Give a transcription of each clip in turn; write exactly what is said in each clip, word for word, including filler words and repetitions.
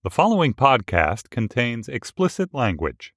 The following podcast contains explicit language.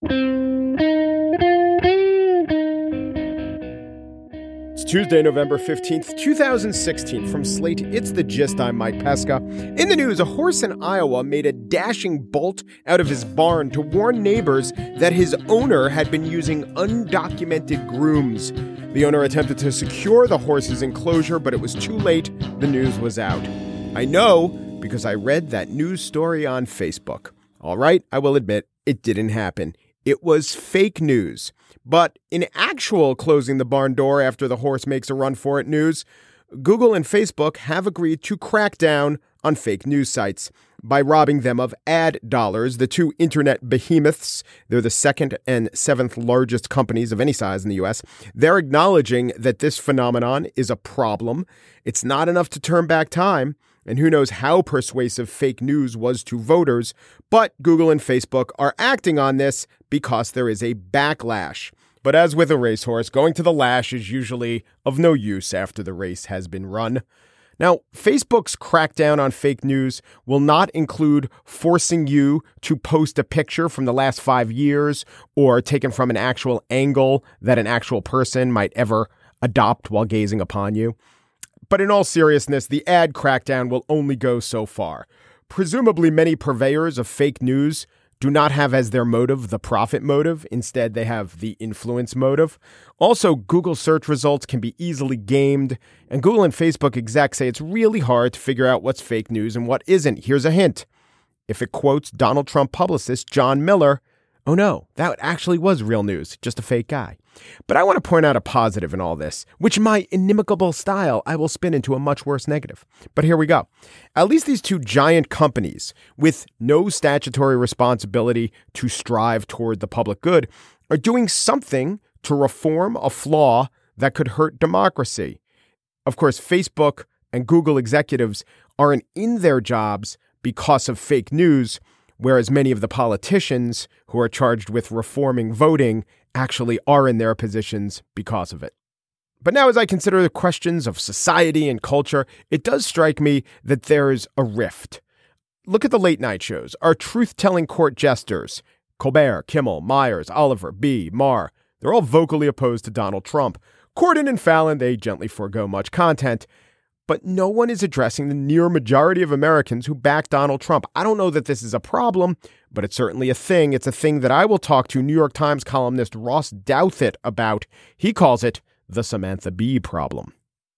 It's Tuesday, November fifteenth, twenty sixteen. From Slate, it's The Gist. I'm Mike Pesca. In the news, a horse in Iowa made a dashing bolt out of his barn to warn neighbors that his owner had been using undocumented grooms. The owner attempted to secure the horse's enclosure, but it was too late. The news was out. I know because I read that news story on Facebook. All right, I will admit, it didn't happen. It was fake news. But in actual closing the barn door after the horse makes a run for it news, Google and Facebook have agreed to crack down on fake news sites by robbing them of ad dollars. The two internet behemoths, they're the second and seventh largest companies of any size in the U S. They're acknowledging that this phenomenon is a problem. It's not enough to turn back time. And who knows how persuasive fake news was to voters, but Google and Facebook are acting on this because there is a backlash. But as with a racehorse, going to the lash is usually of no use after the race has been run. Now, Facebook's crackdown on fake news will not include forcing you to post a picture from the last five years or taken from an actual angle that an actual person might ever adopt while gazing upon you. But in all seriousness, the ad crackdown will only go so far. Presumably, many purveyors of fake news do not have as their motive the profit motive. Instead, they have the influence motive. Also, Google search results can be easily gamed, and Google and Facebook execs say it's really hard to figure out what's fake news and what isn't. Here's a hint. If it quotes Donald Trump publicist John Miller, oh no, that actually was real news, just a fake guy. But I want to point out a positive in all this, which in my inimicable style, I will spin into a much worse negative. But here we go. At least these two giant companies with no statutory responsibility to strive toward the public good are doing something to reform a flaw that could hurt democracy. Of course, Facebook and Google executives aren't in their jobs because of fake news, whereas many of the politicians who are charged with reforming voting actually are in their positions because of it. But now, as I consider the questions of society and culture, it does strike me that there's a rift. Look at the late night shows. Our truth-telling court jesters, Colbert, Kimmel, Myers, Oliver, B., Maher, they're all vocally opposed to Donald Trump. Corden and Fallon, they gently forego much content. But no one is addressing the near majority of Americans who back Donald Trump. I don't know that this is a problem, but it's certainly a thing. It's a thing that I will talk to New York Times columnist Ross Douthat about. He calls it the Samantha Bee problem.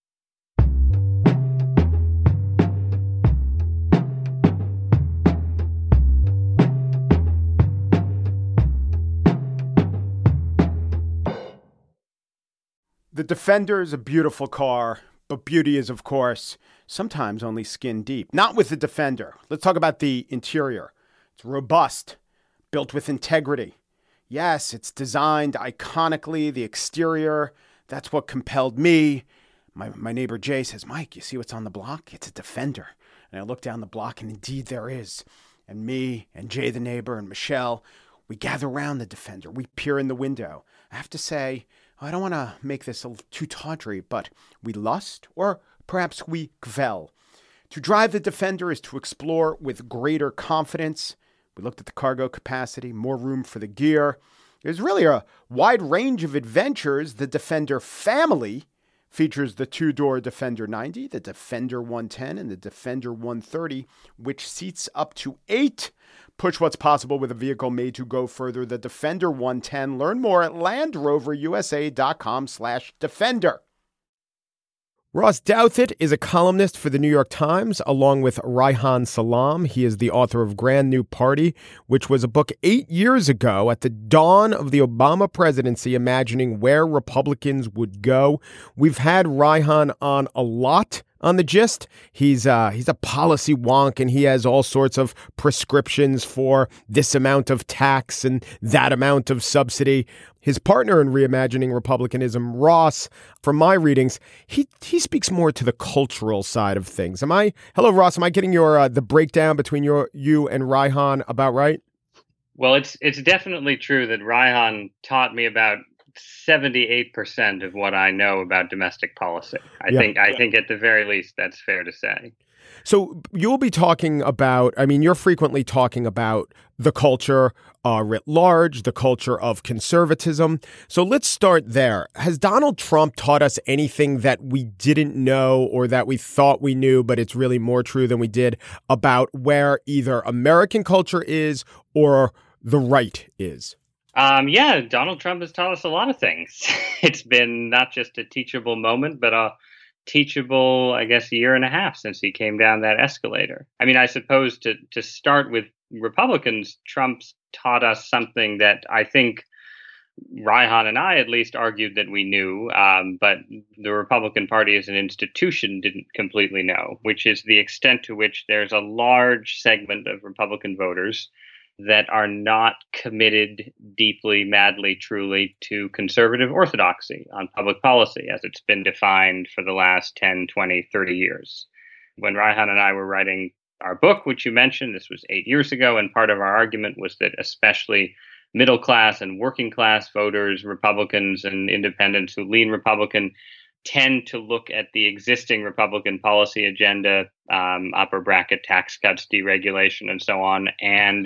The Defender is a beautiful car. But beauty is, of course, sometimes only skin deep. Not with the Defender. Let's talk about the interior. It's robust, built with integrity. Yes, it's designed iconically. The exterior, that's what compelled me. My, my neighbor Jay says, Mike, you see what's on the block? It's a Defender. And I look down the block, and indeed there is. And me and Jay the neighbor and Michelle, we gather around the Defender. We peer in the window. I have to say, I don't want to make this a too tawdry, but we lust, or perhaps we gvel. To drive the Defender is to explore with greater confidence. We looked at the cargo capacity, more room for the gear. There's really a wide range of adventures. The Defender family features the two-door Defender ninety, the Defender one ten, and the Defender one thirty, which seats up to eight. Push what's possible with a vehicle made to go further. The Defender one ten. Learn more at LandRoverUSA.com slash Defender. Ross Douthat is a columnist for the New York Times, along with Reihan Salam. He is the author of Grand New Party, which was a book eight years ago at the dawn of the Obama presidency, imagining where Republicans would go. We've had Reihan on a lot on The Gist. He's uh, he's a policy wonk, and he has all sorts of prescriptions for this amount of tax and that amount of subsidy. His partner in reimagining republicanism, Ross, from my readings, he he speaks more to the cultural side of things. Am I? Hello, Ross. Am I getting your uh, the breakdown between your you and Reihan about right? Well, it's it's definitely true that Reihan taught me about seventy-eight percent of what I know about domestic policy. I yeah. think I think at the very least that's fair to say. So you'll be talking about, I mean, you're frequently talking about the culture uh, writ large, the culture of conservatism. So let's start there. Has Donald Trump taught us anything that we didn't know or that we thought we knew, but it's really more true than we did about where either American culture is or the right is? Um, yeah, Donald Trump has taught us a lot of things. It's been not just a teachable moment, but a teachable, I guess, year and a half since he came down that escalator. I mean, I suppose to to start with Republicans, Trump's taught us something that I think Reihan and I at least argued that we knew, um, but the Republican Party as an institution didn't completely know, which is the extent to which there's a large segment of Republican voters that are not committed deeply, madly, truly to conservative orthodoxy on public policy as it's been defined for the last ten, twenty, thirty years. When Reihan and I were writing our book, which you mentioned, this was eight years ago, and part of our argument was that especially middle class and working class voters, Republicans and independents who lean Republican, tend to look at the existing Republican policy agenda, um, upper bracket tax cuts, deregulation, and so on, and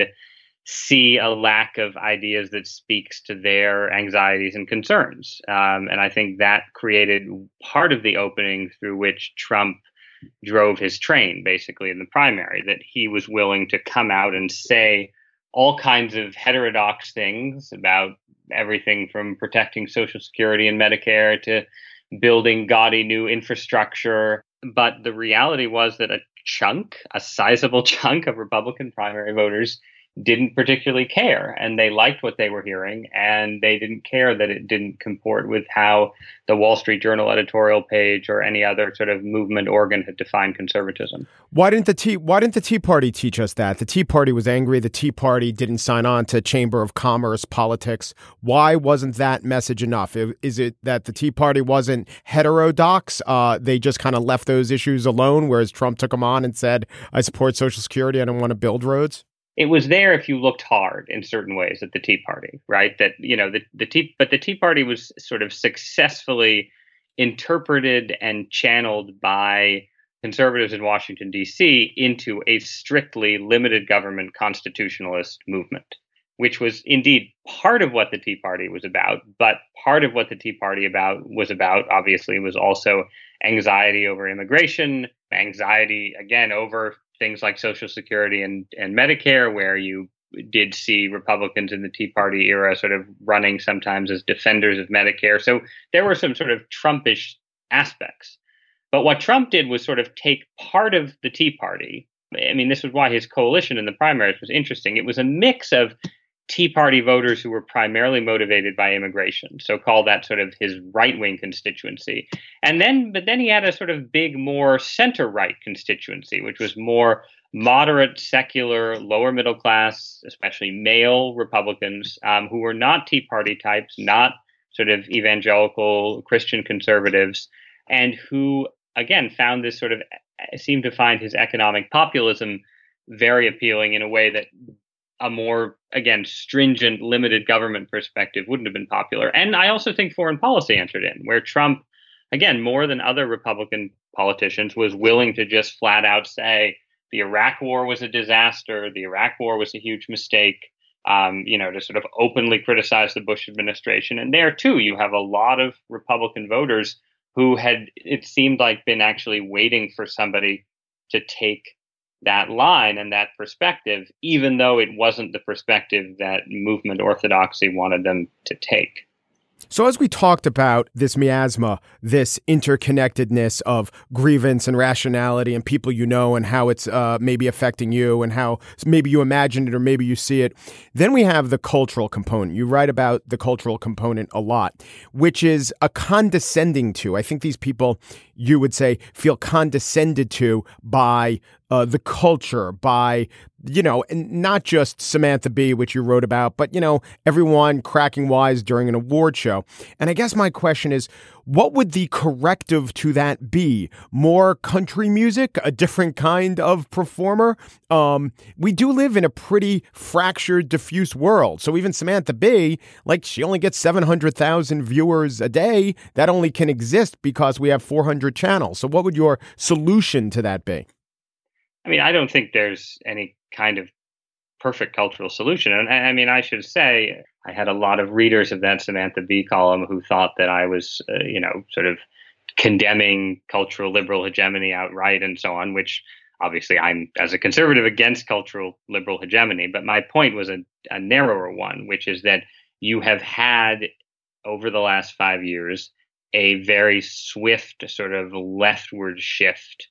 see a lack of ideas that speaks to their anxieties and concerns. Um, and I think that created part of the opening through which Trump drove his train, basically, in the primary, that he was willing to come out and say all kinds of heterodox things about everything from protecting Social Security and Medicare to building gaudy new infrastructure. But the reality was that a chunk, a sizable chunk of Republican primary voters didn't particularly care, and they liked what they were hearing, and they didn't care that it didn't comport with how the Wall Street Journal editorial page or any other sort of movement organ had defined conservatism. Why didn't the Tea Why didn't the Tea Party teach us that? The Tea Party was angry. The Tea Party didn't sign on to Chamber of Commerce politics. Why wasn't that message enough? Is it that the Tea Party wasn't heterodox? Uh, they just kind of left those issues alone, whereas Trump took them on and said, "I support Social Security. I don't want to build roads." It was there if you looked hard in certain ways at the Tea Party, right? That, you know, the, the Tea, but the Tea Party was sort of successfully interpreted and channeled by conservatives in Washington, D C into a strictly limited government constitutionalist movement, which was indeed part of what the Tea Party was about. But part of what the Tea Party about was about, obviously, was also anxiety over immigration, anxiety, again, over things like Social Security and, and Medicare, where you did see Republicans in the Tea Party era sort of running sometimes as defenders of Medicare. So there were some sort of Trumpish aspects. But what Trump did was sort of take part of the Tea Party. I mean, this was why his coalition in the primaries was interesting. It was a mix of Tea Party voters who were primarily motivated by immigration, so call that sort of his right-wing constituency. And then, but then he had a sort of big, more center-right constituency, which was more moderate, secular, lower middle class, especially male Republicans, um, who were not Tea Party types, not sort of evangelical Christian conservatives, and who, again, found this sort of, seemed to find his economic populism very appealing in a way that a more, again, stringent, limited government perspective wouldn't have been popular. And I also think foreign policy entered in, where Trump, again, more than other Republican politicians, was willing to just flat out say the Iraq war was a disaster, the Iraq war was a huge mistake, um, you know, to sort of openly criticize the Bush administration. And there, too, you have a lot of Republican voters who had, it seemed like, been actually waiting for somebody to take that line and that perspective, even though it wasn't the perspective that movement orthodoxy wanted them to take. So as we talked about this miasma, this interconnectedness of grievance and rationality and people you know and how it's uh, maybe affecting you and how maybe you imagine it or maybe you see it, then we have the cultural component. You write about the cultural component a lot, which is a condescending to. I think these people, you would say, feel condescended to by uh, the culture, by, you know, and not just Samantha Bee, which you wrote about, but, you know, everyone cracking wise during an award show. And I guess my question is, what would the corrective to that be? More country music, a different kind of performer? Um, we do live in a pretty fractured, diffuse world. So even Samantha Bee, like, she only gets seven hundred thousand viewers a day. That only can exist because we have four hundred channels. So what would your solution to that be? I mean, I don't think there's any kind of perfect cultural solution. And I I mean, I should say, I had a lot of readers of that Samantha Bee column who thought that I was, uh, you know, sort of condemning cultural liberal hegemony outright and so on, which obviously I'm, as a conservative, against cultural liberal hegemony. But my point was a, a narrower one, which is that you have had, over the last five years, a very swift sort of leftward shift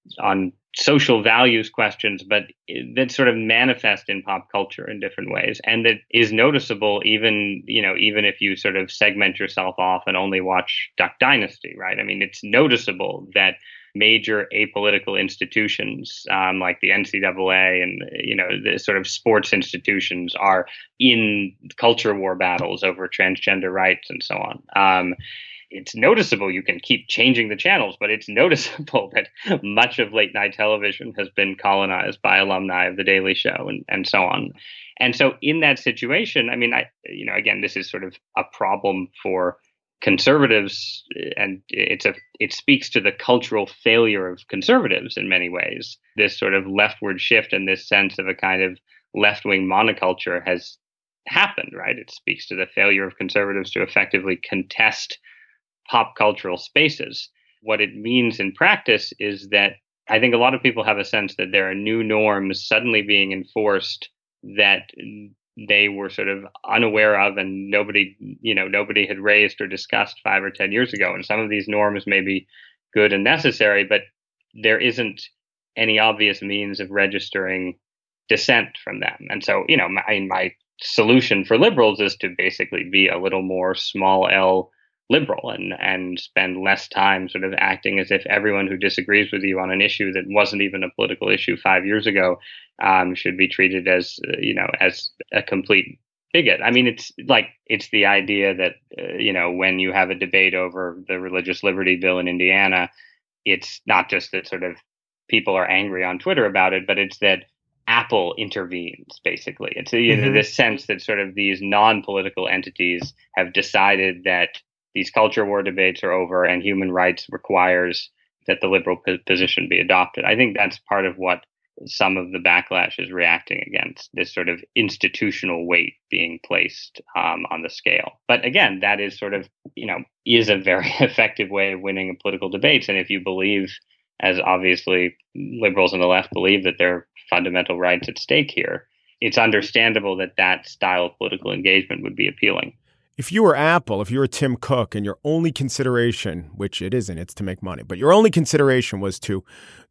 on social values questions, but that sort of manifest in pop culture in different ways, and that is noticeable even, you know, even if you sort of segment yourself off and only watch Duck Dynasty, right? I mean, it's noticeable that major apolitical institutions um, like the N C double A and, you know, the sort of sports institutions are in culture war battles over transgender rights and so on. Um, It's noticeable. You can keep changing the channels, but it's noticeable that much of late night television has been colonized by alumni of The Daily Show and, and so on. And so in that situation, I mean, I, you know, again, this is sort of a problem for conservatives, and it's a, it speaks to the cultural failure of conservatives in many ways. This sort of leftward shift and this sense of a kind of left-wing monoculture has happened, right? It speaks to the failure of conservatives to effectively contest pop cultural spaces. What it means in practice is that I think a lot of people have a sense that there are new norms suddenly being enforced that they were sort of unaware of and nobody, you know, nobody had raised or discussed five or ten years ago. And some of these norms may be good and necessary, but there isn't any obvious means of registering dissent from them. And so, you know, my, my solution for liberals is to basically be a little more small L liberal and and spend less time sort of acting as if everyone who disagrees with you on an issue that wasn't even a political issue five years ago um, should be treated as, uh, you know, as a complete bigot. I mean, it's like, it's the idea that, uh, you know, when you have a debate over the religious liberty bill in Indiana, it's not just that sort of people are angry on Twitter about it, but it's that Apple intervenes, basically. It's, you know, mm-hmm. this sense that sort of these non-political entities have decided that these culture war debates are over and human rights requires that the liberal p- position be adopted. I think that's part of what some of the backlash is reacting against, this sort of institutional weight being placed um, on the scale. But again, that is sort of, you know, is a very effective way of winning political debates. And if you believe, as obviously liberals on the left believe, that there are fundamental rights at stake here, it's understandable that that style of political engagement would be appealing. If you were Apple, if you were Tim Cook, and your only consideration, which it isn't, it's to make money, but your only consideration was to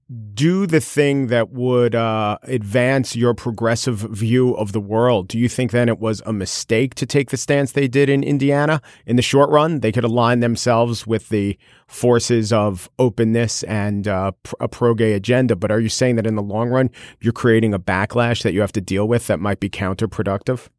do the thing that would uh, advance your progressive view of the world, do you think then it was a mistake to take the stance they did in Indiana? In the short run, they could align themselves with the forces of openness and uh, a pro-gay agenda. But are you saying that in the long run, you're creating a backlash that you have to deal with that might be counterproductive?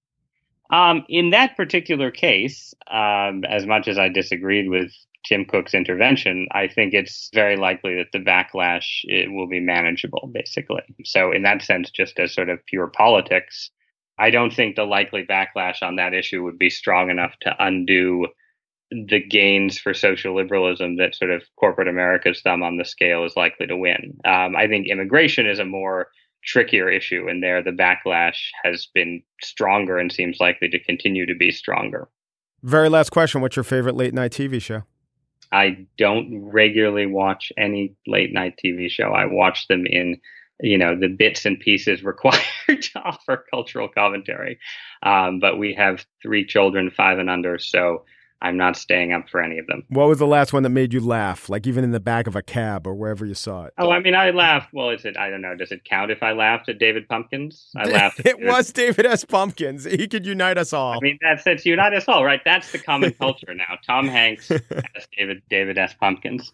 Um, in that particular case, um, as much as I disagreed with Tim Cook's intervention, I think it's very likely that the backlash it will be manageable, basically. So in that sense, just as sort of pure politics, I don't think the likely backlash on that issue would be strong enough to undo the gains for social liberalism that sort of corporate America's thumb on the scale is likely to win. Um, I think immigration is a more trickier issue, and there the backlash has been stronger and seems likely to continue to be stronger. Very last question. What's your favorite late night T V show? I don't regularly watch any late night T V show. I watch them in, you know, the bits and pieces required to offer cultural commentary. Um, but we have three children, five and under, so I'm not staying up for any of them. What was the last one that made you laugh? Like even in the back of a cab or wherever you saw it? Oh, I mean, I laughed. Well, is it, I don't know. Does it count if I laughed at David Pumpkins? I laughed. It was David S. Pumpkins. He could unite us all. I mean, that's, it's unite us all, right? That's the common culture now. Tom Hanks as David, David S. Pumpkins.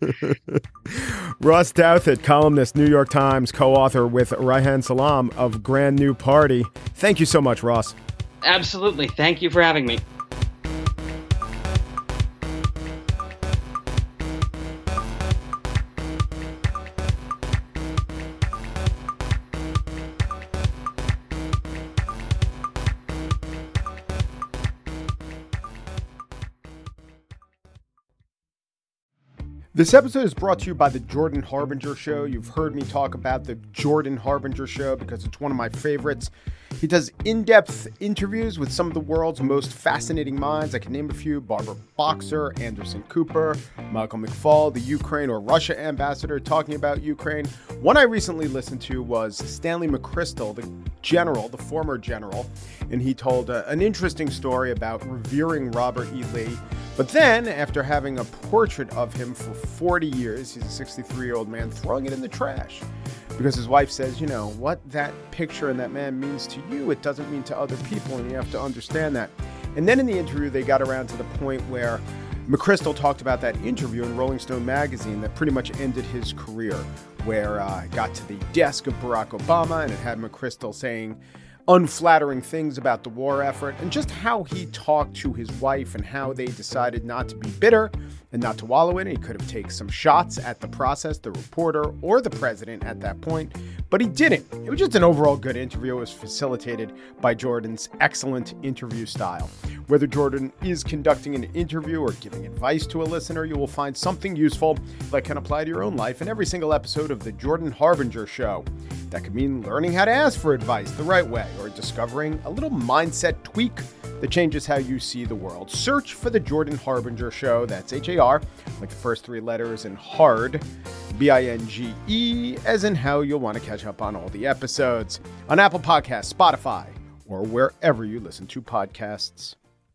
Ross Douthat, columnist, New York Times, co-author with Reihan Salam of Grand New Party. Thank you so much, Ross. Absolutely. Thank you for having me. This episode is brought to you by the Jordan Harbinger Show. You've heard me talk about the Jordan Harbinger Show because it's one of my favorites. He does in-depth interviews with some of the world's most fascinating minds. I can name a few: Barbara Boxer, Anderson Cooper, Michael McFaul, the Ukraine or Russia ambassador talking about Ukraine. One I recently listened to was Stanley McChrystal, the general, the former general, and he told uh, an interesting story about revering Robert E. Lee. But then, after having a portrait of him for forty years, he's a sixty-three-year-old man, throwing it in the trash. Because his wife says, you know, what that picture and that man means to you, it doesn't mean to other people, and you have to understand that. And then in the interview, they got around to the point where McChrystal talked about that interview in Rolling Stone magazine that pretty much ended his career, where uh, it got to the desk of Barack Obama, and it had McChrystal saying unflattering things about the war effort, and just how he talked to his wife and how they decided not to be bitter and not to wallow in it. He could have taken some shots at the process, the reporter, or the president at that point, but he didn't. It was just an overall good interview. It was facilitated by Jordan's excellent interview style. Whether Jordan is conducting an interview or giving advice to a listener, you will find something useful that can apply to your own life in every single episode of the Jordan Harbinger Show. That could mean learning how to ask for advice the right way, or discovering a little mindset tweak that changes how you see the world. Search for the Jordan Harbinger Show. That's H A R, like the first three letters, and hard, B I N G E, as in how you'll want to catch up on all the episodes on Apple Podcasts, Spotify, or wherever you listen to podcasts.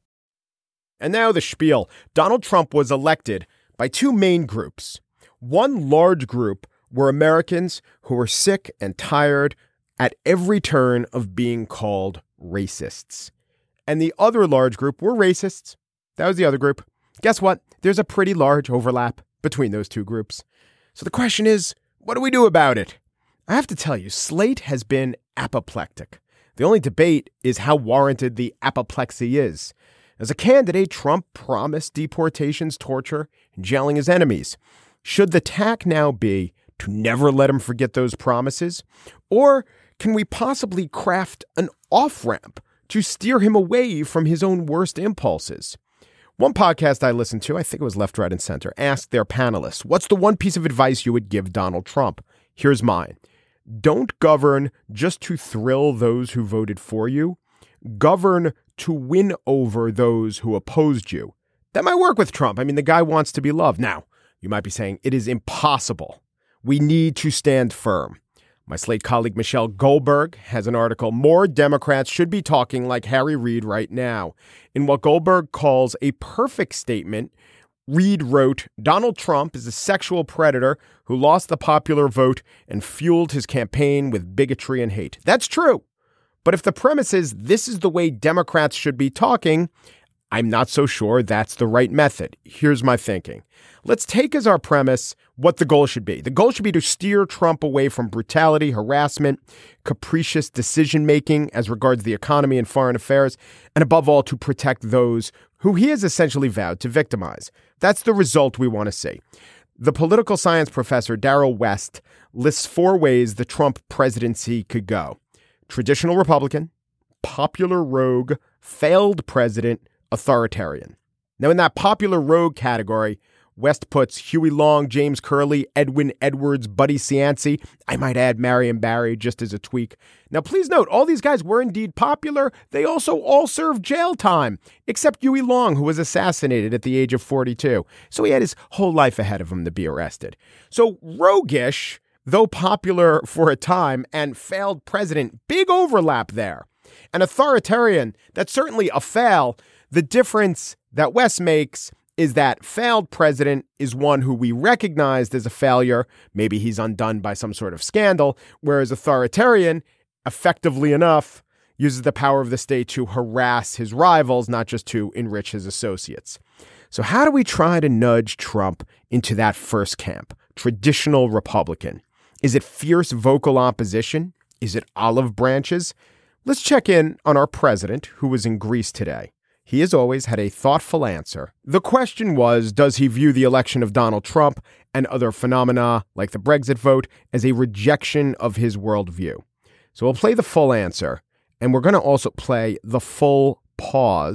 And now the spiel. Donald Trump was elected by two main groups. One large group were Americans who were sick and tired at every turn of being called racists. And the other large group were racists. That was the other group. Guess what? There's a pretty large overlap between those two groups. So the question is, what do we do about it? I have to tell you, Slate has been apoplectic. The only debate is how warranted the apoplexy is. As a candidate, Trump promised deportations, torture, and jailing his enemies. Should the tack now be to never let him forget those promises? Or can we possibly craft an off-ramp to steer him away from his own worst impulses? One podcast I listened to, I think it was Left, Right, and Center, asked their panelists, what's the one piece of advice you would give Donald Trump? Here's mine. Don't govern just to thrill those who voted for you. Govern to win over those who opposed you. That might work with Trump. I mean, the guy wants to be loved. Now, you might be saying it is impossible. We need to stand firm. My Slate colleague Michelle Goldberg has an article, More Democrats Should Be Talking Like Harry Reid Right Now. In what Goldberg calls a perfect statement, Reid wrote, Donald Trump is a sexual predator who lost the popular vote and fueled his campaign with bigotry and hate. That's true. But if the premise is this is the way Democrats should be talking, I'm not so sure that's the right method. Here's my thinking. Let's take as our premise what the goal should be. The goal should be to steer Trump away from brutality, harassment, capricious decision-making as regards the economy and foreign affairs, and above all, to protect those who he has essentially vowed to victimize. That's the result we want to see. The political science professor Darrell West lists four ways the Trump presidency could go. Traditional Republican, popular rogue, failed president, authoritarian. Now, in that popular rogue category, West puts Huey Long, James Curley, Edwin Edwards, Buddy Cianci. I might add Marion Barry just as a tweak. Now, please note, all these guys were indeed popular. They also all served jail time, except Huey Long, who was assassinated at the age of forty-two. So he had his whole life ahead of him to be arrested. So roguish, though popular for a time, and failed president, big overlap there. An authoritarian, that's certainly a fail. The difference that West makes is that failed president is one who we recognized as a failure. Maybe he's undone by some sort of scandal, whereas authoritarian, effectively enough, uses the power of the state to harass his rivals, not just to enrich his associates. So how do we try to nudge Trump into that first camp? Traditional Republican. Is it fierce vocal opposition? Is it olive branches? Let's check in on our president, who was in Greece today. He, as always, had a thoughtful answer. The question was, does he view the election of Donald Trump and other phenomena like the Brexit vote as a rejection of his worldview? So we'll play the full answer, and we're going to also play the full pause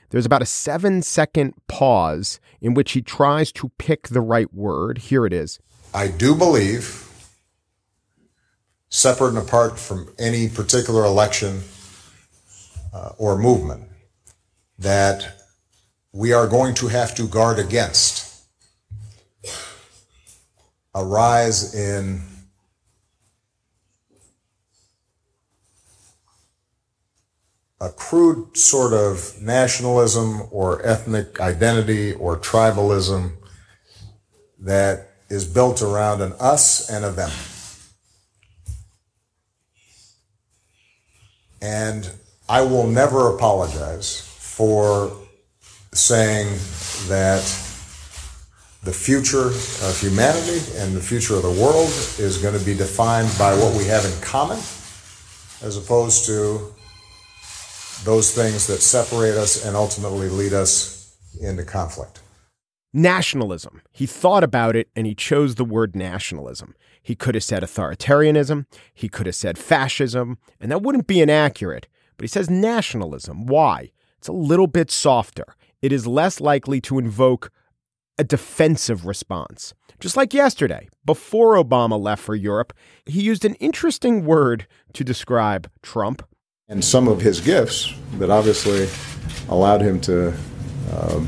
There's about a seven-second pause in which he tries to pick the right word. Here it is. I do believe, separate and apart from any particular election uh, or movement, that we are going to have to guard against a rise in a crude sort of nationalism or ethnic identity or tribalism that is built around an us and a them. And I will never apologize for saying that the future of humanity and the future of the world is going to be defined by what we have in common, as opposed to those things that separate us and ultimately lead us into conflict. Nationalism. He thought about it and he chose the word nationalism. He could have said authoritarianism. He could have said fascism, and that wouldn't be inaccurate. But he says nationalism. Why? It's a little bit softer. It is less likely to invoke a defensive response. Just like yesterday, before Obama left for Europe, he used an interesting word to describe Trump. And some of his gifts that obviously allowed him to um,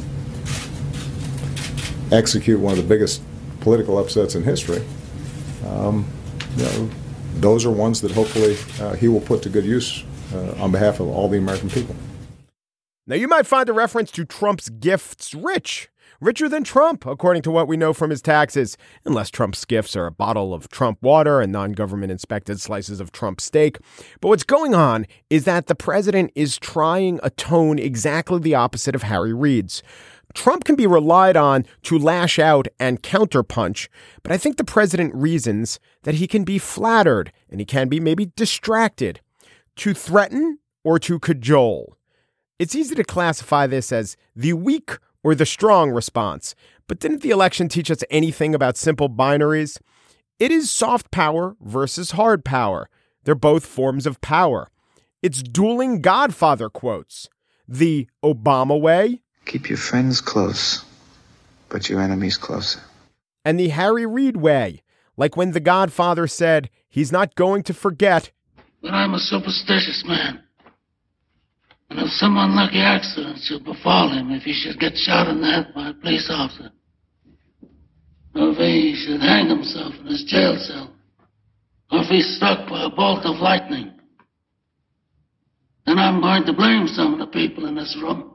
execute one of the biggest political upsets in history, um, you know, those are ones that hopefully uh, he will put to good use uh, on behalf of all the American people. Now, you might find a reference to Trump's gifts rich. Richer than Trump, according to what we know from his taxes, unless Trump's gifts are a bottle of Trump water and non-government inspected slices of Trump steak. But what's going on is that the president is trying a tone exactly the opposite of Harry Reid's. Trump can be relied on to lash out and counterpunch, but I think the president reasons that he can be flattered and he can be maybe distracted, to threaten or to cajole. It's easy to classify this as the weak or the strong response. But didn't the election teach us anything about simple binaries? It is soft power versus hard power. They're both forms of power. It's dueling Godfather quotes. The Obama way. Keep your friends close, but your enemies closer. And the Harry Reid way. Like when the Godfather said he's not going to forget. But I'm a superstitious man. And if some unlucky accident should befall him, if he should get shot in the head by a police officer, or if he should hang himself in his jail cell, or if he's struck by a bolt of lightning, then I'm going to blame some of the people in this room.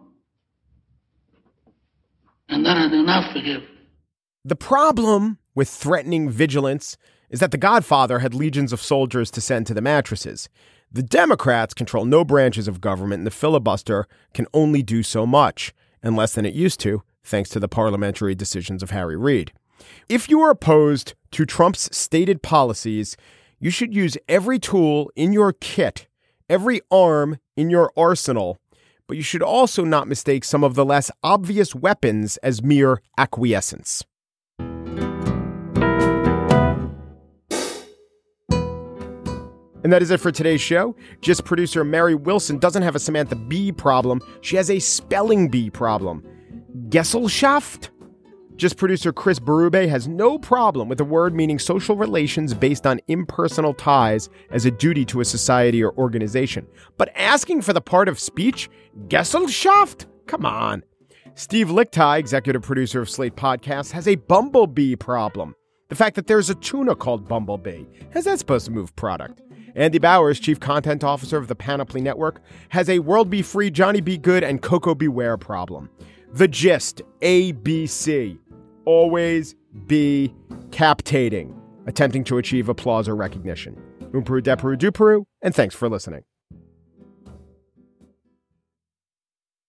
And then I do not forgive. The problem with threatening vigilance is that the Godfather had legions of soldiers to send to the mattresses. The Democrats control no branches of government, and the filibuster can only do so much, and less than it used to, thanks to the parliamentary decisions of Harry Reid. If you are opposed to Trump's stated policies, you should use every tool in your kit, every arm in your arsenal, but you should also not mistake some of the less obvious weapons as mere acquiescence. And that is it for today's show. Just producer Mary Wilson doesn't have a Samantha Bee problem. She has a spelling bee problem. Gesellschaft? Just producer Chris Berube has no problem with a word meaning social relations based on impersonal ties as a duty to a society or organization. But asking for the part of speech? Gesellschaft? Come on. Steve Lichtai, executive producer of Slate Podcasts, has a bumblebee problem. The fact that there's a tuna called Bumblebee. How's that supposed to move product? Andy Bowers, chief content officer of the Panoply Network, has a World Be Free, Johnny Be Good, and Coco Beware problem. The gist, A B C. Always be captating, attempting to achieve applause or recognition. Umperu, deperu, duperu, and thanks for listening.